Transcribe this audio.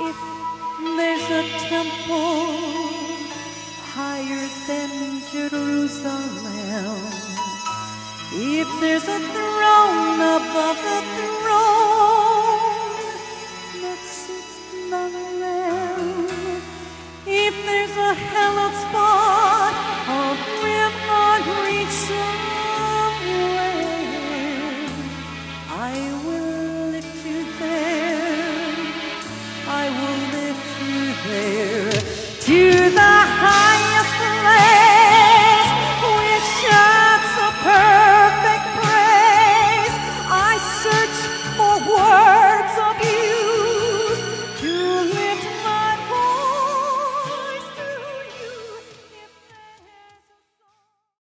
If there's a temple higher than Jerusalem, if there's a throne above the throne,